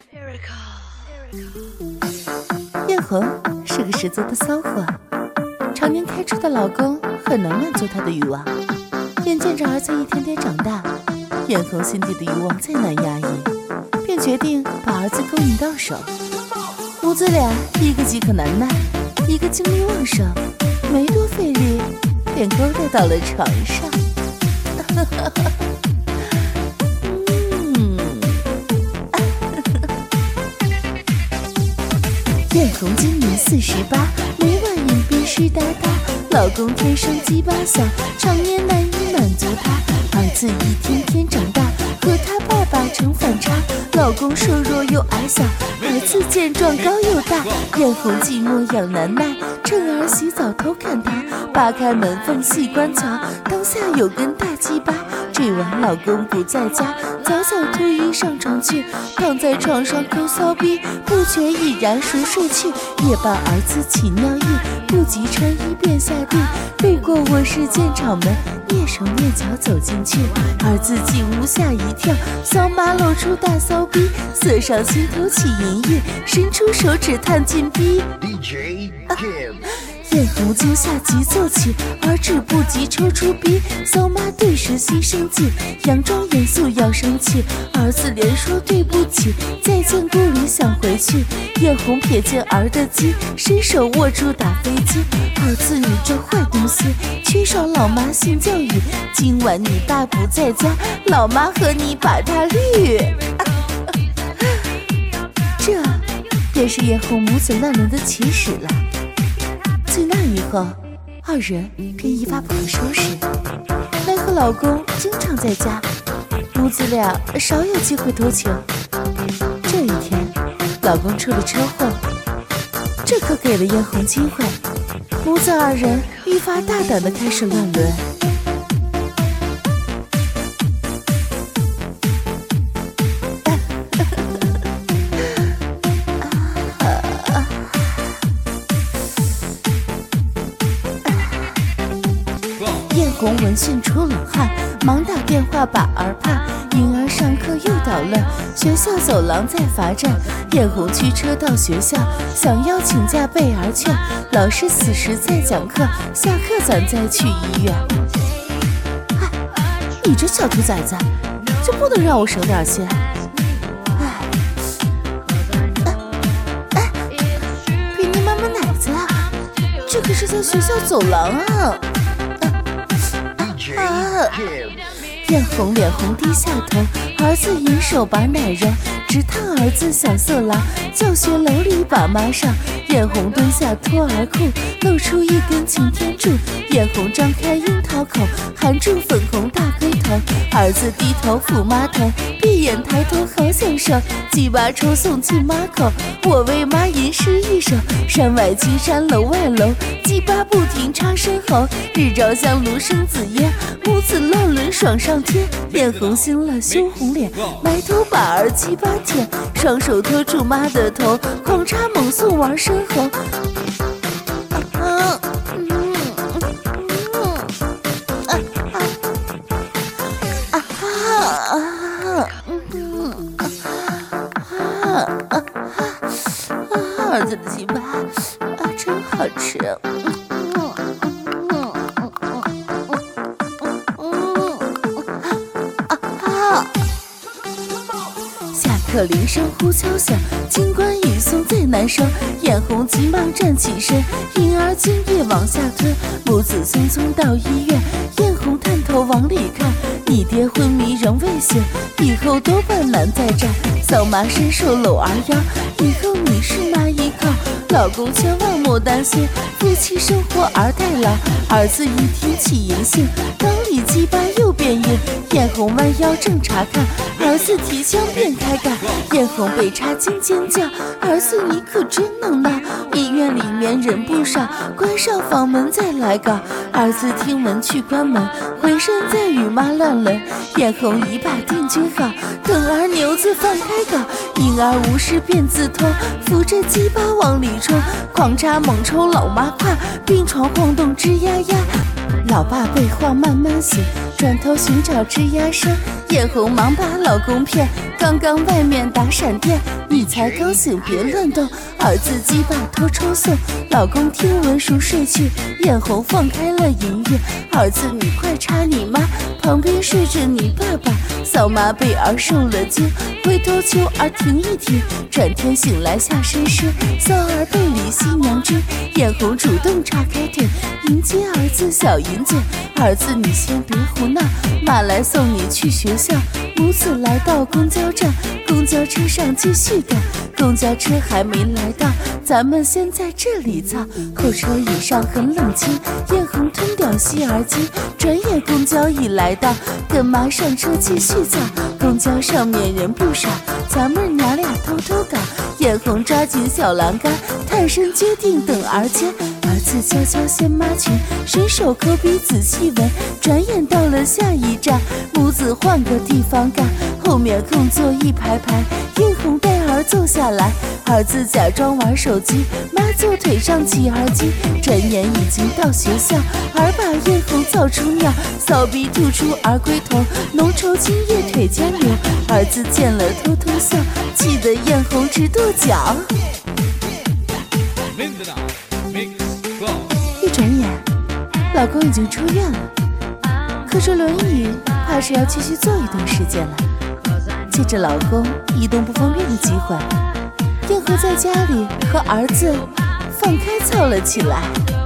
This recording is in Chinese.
艳红是个十足的骚货，常年开车的老公很难满足她的欲望。眼见着儿子一天天长大，艳红心底的欲望再难压抑，便决定把儿子勾引到手。母子俩一个饥渴难耐，一个精力旺盛，没多费力便勾搭到了床上。艳红今年48，每晚饮便湿哒哒，老公天生鸡巴小，常年难以满足她。儿子一天天长大，和他爸爸成反差，老公瘦弱又矮小，儿子健壮高又大。艳红寂寞痒难耐，趁儿洗澡偷看他，扒开门缝细观瞧，当下有根大鸡巴。这晚老公不在家，早早脱衣上床去，躺在床上抠骚逼，不觉已然熟睡去。夜半儿子起尿意，不及穿衣便下地，路过卧室见场门，蹑手蹑脚走进去。儿子进屋吓一跳，小马露出大骚逼，色上心头起淫欲，伸出手指探进逼。艳红惊吓急奏起，儿止不及抽出逼，小马顿时心生气，佯装严肃要生气。儿子连说对不起，再见故里想回去。艳红瞥见儿的鸡，伸手握住打飞机。儿子你这坏东西，缺少老妈性教育，今晚你爸不在家，老妈和你把他绿。这便是艳红母子乱伦的起始了。自那以后，二人便一发不可收拾。奈何老公经常在家，母子俩少有机会偷情。这一天，老公出了车祸，这可给了艳红机会，母子二人愈发大胆地开始乱伦。艳红闻讯出冷汗，忙打电话把儿怕，婴儿上课又捣乱，学校走廊在罚站。艳红驱车到学校，想要请假被儿劝，老师此时在讲课，下课咱再去医院。你这小兔崽子，就不能让我省点心？给你妈妈奶子啊，这可是在学校走廊啊！艳红脸红低下头，儿子引手把奶扔，直烫儿子小色狼，教学楼里把妈上。艳红蹲下脱儿裤，露出一根擎天柱，艳红张开樱桃口，含住粉红大龟头。儿子低头抚妈头，闭眼抬头好享受，鸡巴抽送进妈口，我为妈吟诗一首，山外青山楼外楼，鸡巴不停插身后，日照香炉生紫烟，母子乱伦爽上天。艳红醒了羞红脸，埋头把儿鸡巴舔，双手托住妈的头，狂插猛送玩身后。儿子的鸡巴真好吃。下课铃声呼敲响，尽管语送再难收，艳红急忙站起身，婴儿精液往下吞，母子匆匆到医院。艳红探头往里看，你爹昏迷仍未醒，以后多半难再战。小妈伸手搂儿腰，以后你是妈依靠，老公千万莫担心，夫妻生活儿代劳。儿子一听起淫性，裆里鸡巴又变硬，艳红弯腰正查看，儿子提枪便开干，艳红被插惊尖叫，儿子你可真能闹，医院里面人不少，关上房门再来搞。儿子听闻去关门，回身再与妈乱伦，艳红一把定军好，等儿牛子放开搞，婴儿无事便自脱，扶着鸡巴往里冲，狂插猛抽老妈胯，病床晃动吱呀呀。老爸被晃慢慢醒，转头寻找吱呀声， 艳红忙把老公骗，刚刚外面打闪电，你才高兴别乱动，儿子鸡巴偷抽送，老公听闻熟睡去，艳红放开了音乐，儿子你快插你妈，旁边睡着你爸爸，嫂妈被儿受了惊，回头求儿停一停，转天醒来下身湿，嫂儿背离新娘知，艳红主动叉开腿迎接儿子小银嘴，儿子你先别胡闹，妈来送你去学校，母子来到公交站，公交车上继续赶，公交车还没来到，咱们先在这里造，候车椅上很冷清，艳红吞掉吸耳机，转眼公交一来到，跟妈上车继续造，公交上面人不少，咱们娘俩偷偷搞，艳红抓紧小栏杆，探身决定等儿接，儿子悄悄掀妈裙，伸手抠鼻仔细闻，转眼到了下一站，母子换个地方干，后面空座一排排，艳红带儿坐下来，儿子假装玩手机，妈坐腿上系耳机，转眼已经到学校，儿把艳红造出尿，扫鼻吐出儿龟头，浓稠精液腿间流，儿子见了偷偷笑，气得艳红直跺脚。一转眼老公已经出院了，可是轮椅怕是要继续坐一段时间了，借着老公移动不方便的机会，艳红在家里和儿子放开操了起来。